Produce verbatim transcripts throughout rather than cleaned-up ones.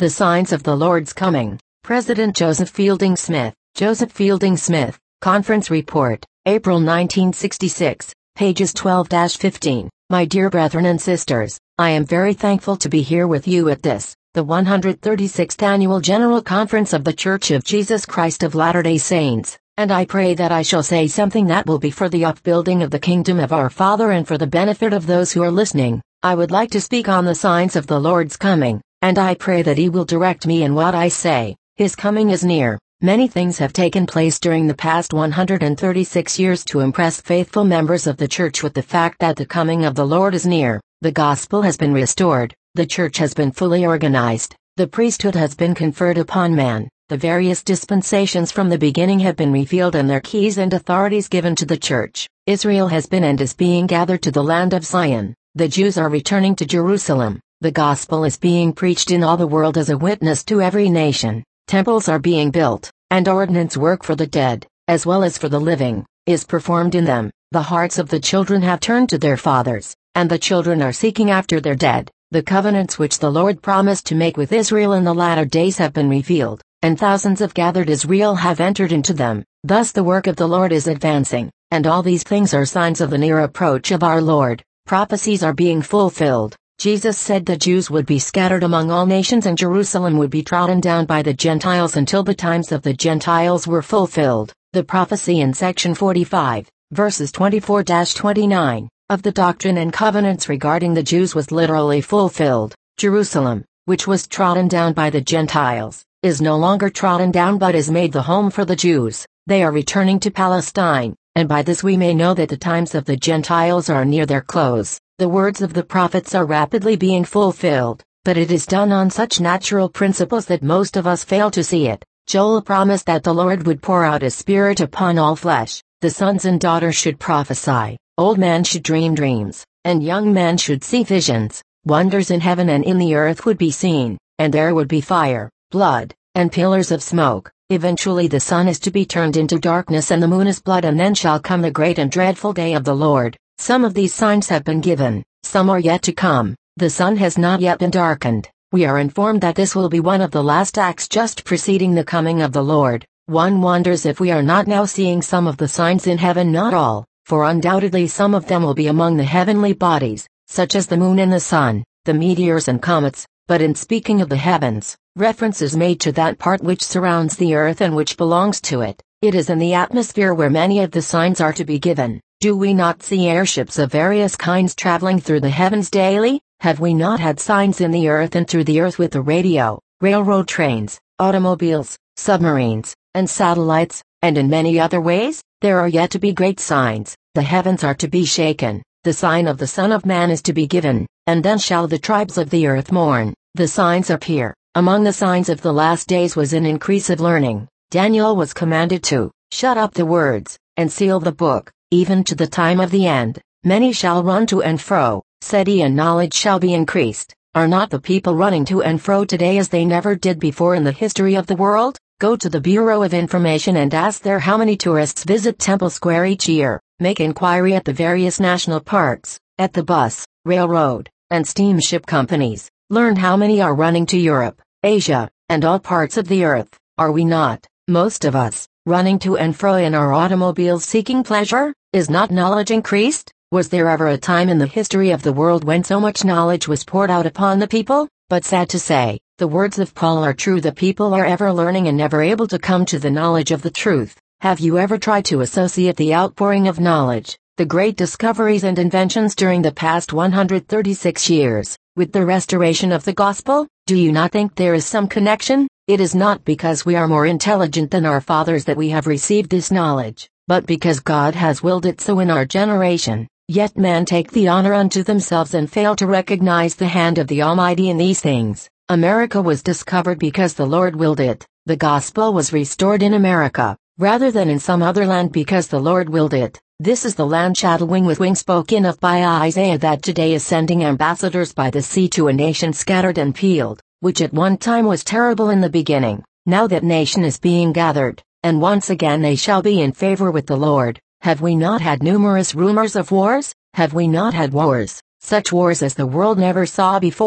The Signs of the Lord's Coming. President Joseph Fielding Smith. Joseph Fielding Smith. Conference Report, April nineteen sixty-six, pages twelve to fifteen. My dear brethren and sisters, I am very thankful to be here with you at this, the one hundred thirty-sixth Annual General Conference of the Church of Jesus Christ of Latter-day Saints, and I pray that I shall say something that will be for the upbuilding of the kingdom of our Father and for the benefit of those who are listening. I would like to speak on the signs of the Lord's coming, and I pray that He will direct me in what I say. His coming is near. Many things have taken place during the past one hundred thirty-six years to impress faithful members of the church with the fact that the coming of the Lord is near. The gospel has been restored, the church has been fully organized, the priesthood has been conferred upon man, the various dispensations from the beginning have been revealed and their keys and authorities given to the church. Israel has been and is being gathered to the land of Zion. The Jews are returning to Jerusalem. The gospel is being preached in all the world as a witness to every nation. Temples are being built, and ordinance work for the dead, as well as for the living, is performed in them. The hearts of the children have turned to their fathers, and the children are seeking after their dead. The covenants which the Lord promised to make with Israel in the latter days have been revealed, and thousands of gathered Israel have entered into them. Thus the work of the Lord is advancing, and all these things are signs of the near approach of our Lord. Prophecies are being fulfilled. Jesus said the Jews would be scattered among all nations and Jerusalem would be trodden down by the Gentiles until the times of the Gentiles were fulfilled. The prophecy in section forty-five, verses twenty-four to twenty-nine, of the Doctrine and Covenants regarding the Jews was literally fulfilled. Jerusalem, which was trodden down by the Gentiles, is no longer trodden down but is made the home for the Jews. They are returning to Palestine, and by this we may know that the times of the Gentiles are near their close. The words of the prophets are rapidly being fulfilled, but it is done on such natural principles that most of us fail to see it. Joel promised that the Lord would pour out His Spirit upon all flesh. The sons and daughters should prophesy, old men should dream dreams, and young men should see visions. Wonders in heaven and in the earth would be seen, and there would be fire, blood, and pillars of smoke. Eventually the sun is to be turned into darkness and the moon is blood, and then shall come the great and dreadful day of the Lord. Some of these signs have been given, some are yet to come. The sun has not yet been darkened. We are informed that this will be one of the last acts just preceding the coming of the Lord. One wonders if we are not now seeing some of the signs in heaven, not all, for undoubtedly some of them will be among the heavenly bodies, such as the moon and the sun, the meteors and comets. But in speaking of the heavens, reference is made to that part which surrounds the earth and which belongs to it. It is in the atmosphere where many of the signs are to be given. Do we not see airships of various kinds traveling through the heavens daily? Have we not had signs in the earth and through the earth with the radio, railroad trains, automobiles, submarines, and satellites, and in many other ways? There are yet to be great signs. The heavens are to be shaken. The sign of the Son of Man is to be given, and then shall the tribes of the earth mourn. The signs appear. Among the signs of the last days was an increase of learning. Daniel was commanded to shut up the words, and seal the book, even to the time of the end. Many shall run to and fro, study and knowledge shall be increased. Are not the people running to and fro today as they never did before in the history of the world? Go to the Bureau of Information and ask there how many tourists visit Temple Square each year. Make inquiry at the various national parks, at the bus, railroad, and steamship companies. Learn how many are running to Europe, Asia, and all parts of the earth. Are we not, most of us, running to and fro in our automobiles seeking pleasure? Is not knowledge increased? Was there ever a time in the history of the world when so much knowledge was poured out upon the people? But sad to say, the words of Paul are true. The people are ever learning and never able to come to the knowledge of the truth. Have you ever tried to associate the outpouring of knowledge, the great discoveries and inventions during the past one hundred thirty-six years, with the restoration of the gospel? Do you not think there is some connection? It is not because we are more intelligent than our fathers that we have received this knowledge, but because God has willed it so in our generation. Yet men take the honor unto themselves and fail to recognize the hand of the Almighty in these things. America was discovered because the Lord willed it. The gospel was restored in America, rather than in some other land, because the Lord willed it. This is the land shadowing with wings spoken of by Isaiah that today is sending ambassadors by the sea to a nation scattered and peeled, which at one time was terrible in the beginning. Now that nation is being gathered, and once again they shall be in favor with the Lord. Have we not had numerous rumors of wars? Have we not had wars, such wars as the world never saw before?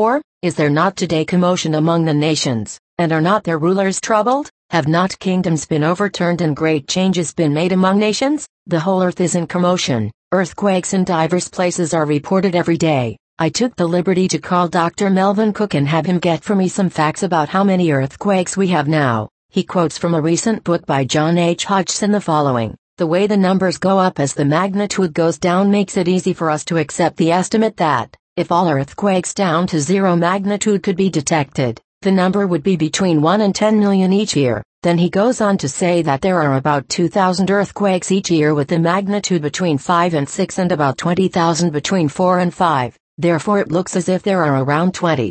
Is there not today commotion among the nations, and are not their rulers troubled? Have not kingdoms been overturned and great changes been made among nations? The whole earth is in commotion. Earthquakes in divers places are reported every day. I took the liberty to call Doctor Melvin Cook and have him get for me some facts about how many earthquakes we have now. He quotes from a recent book by John H. Hodgson the following: "The way the numbers go up as the magnitude goes down makes it easy for us to accept the estimate that, if all earthquakes down to zero magnitude could be detected, the number would be between one and ten million each year." Then he goes on to say that there are about two thousand earthquakes each year with the magnitude between five and six and about twenty thousand between four and five. Therefore it looks as if there are around twenty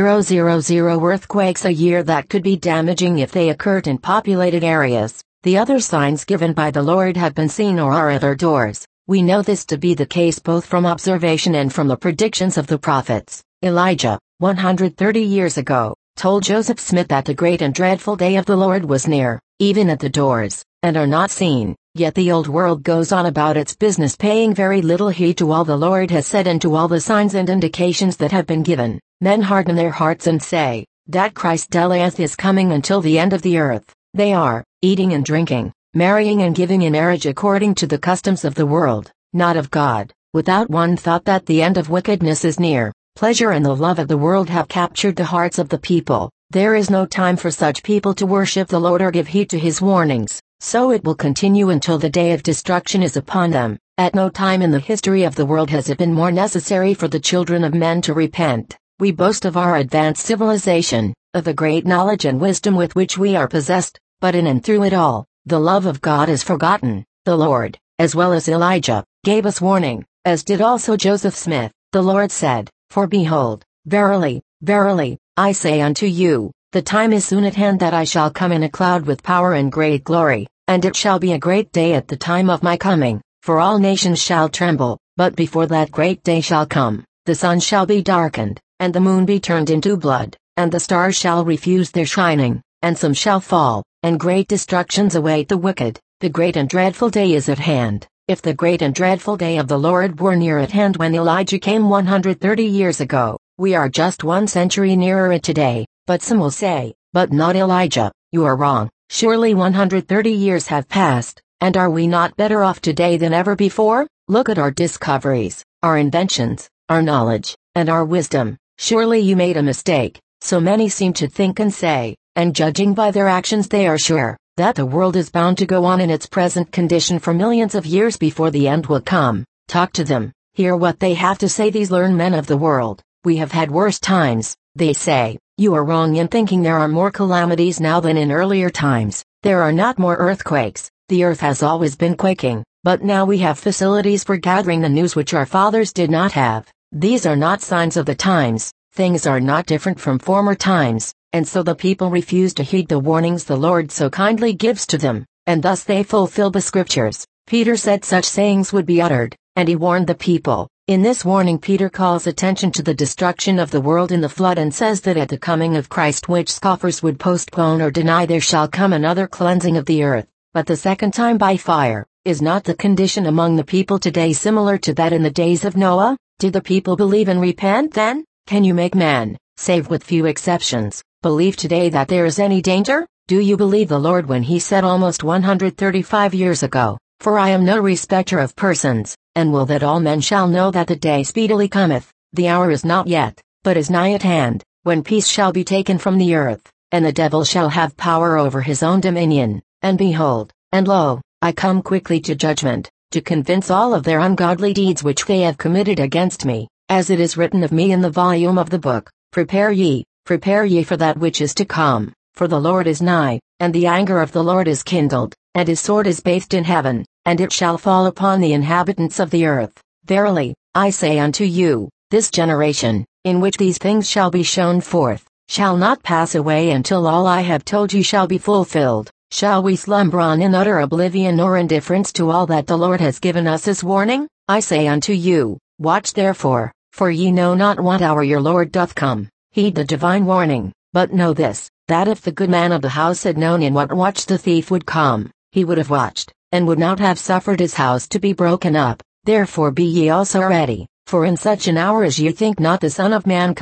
thousand earthquakes a year that could be damaging if they occurred in populated areas. The other signs given by the Lord have been seen or are at our doors. We know this to be the case both from observation and from the predictions of the prophets. Elijah, one hundred thirty years ago, told Joseph Smith that the great and dreadful day of the Lord was near, even at the doors, and are not seen. Yet the old world goes on about its business, paying very little heed to all the Lord has said and to all the signs and indications that have been given. Men harden their hearts and say that Christ delayeth his coming until the end of the earth. They are eating and drinking, marrying and giving in marriage according to the customs of the world, not of God, without one thought that the end of wickedness is near. Pleasure and the love of the world have captured the hearts of the people. There is no time for such people to worship the Lord or give heed to his warnings. So it will continue until the day of destruction is upon them. At no time in the history of the world has it been more necessary for the children of men to repent. We boast of our advanced civilization, of the great knowledge and wisdom with which we are possessed, but in and through it all, the love of God is forgotten. The Lord, as well as Elijah, gave us warning, as did also Joseph Smith. The Lord said, "For behold, verily, verily, I say unto you, the time is soon at hand that I shall come in a cloud with power and great glory, and it shall be a great day at the time of my coming, for all nations shall tremble, but before that great day shall come, the sun shall be darkened, and the moon be turned into blood, and the stars shall refuse their shining, and some shall fall, and great destructions await the wicked. The great and dreadful day is at hand." If the great and dreadful day of the Lord were near at hand when Elijah came one hundred thirty years ago, we are just one century nearer it today. But some will say, "But not Elijah." You are wrong. Surely one hundred thirty years have passed, and are we not better off today than ever before? Look at our discoveries, our inventions, our knowledge, and our wisdom. Surely you made a mistake. So many seem to think and say, and judging by their actions they are sure, that the world is bound to go on in its present condition for millions of years before the end will come. Talk to them, hear what they have to say. These learned men of the world. We have had worse times, they say. You are wrong in thinking there are more calamities now than in earlier times. There are not more earthquakes. The earth has always been quaking, but now we have facilities for gathering the news which our fathers did not have. These are not signs of the times. Things are not different from former times, and so the people refuse to heed the warnings the Lord so kindly gives to them, and thus they fulfill the scriptures. Peter said such sayings would be uttered, and he warned the people. In this warning Peter calls attention to the destruction of the world in the flood and says that at the coming of Christ which scoffers would postpone or deny there shall come another cleansing of the earth, but the second time by fire. Is not the condition among the people today similar to that in the days of Noah? Did the people believe and repent then? Can you make man, save with few exceptions, believe today that there is any danger? Do you believe the Lord when he said almost one hundred thirty-five years ago, "For I am no respecter of persons, and will that all men shall know that the day speedily cometh, the hour is not yet, but is nigh at hand, when peace shall be taken from the earth, and the devil shall have power over his own dominion. And behold, and lo, I come quickly to judgment, to convince all of their ungodly deeds which they have committed against me, as it is written of me in the volume of the book. Prepare ye, prepare ye for that which is to come, for the Lord is nigh, and the anger of the Lord is kindled, and his sword is bathed in heaven, and it shall fall upon the inhabitants of the earth. Verily, I say unto you, this generation, in which these things shall be shown forth, shall not pass away until all I have told you shall be fulfilled. Shall we slumber on in utter oblivion or indifference to all that the Lord has given us as warning? I say unto you, watch therefore, for ye know not what hour your Lord doth come. Heed the divine warning, but know this, that if the good man of the house had known in what watch the thief would come, he would have watched, and would not have suffered his house to be broken up. Therefore be ye also ready, for in such an hour as ye think not the Son of Man cometh.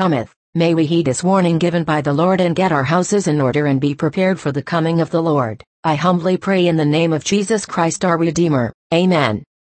May we heed this warning given by the Lord and get our houses in order and be prepared for the coming of the Lord. I humbly pray in the name of Jesus Christ our Redeemer. Amen.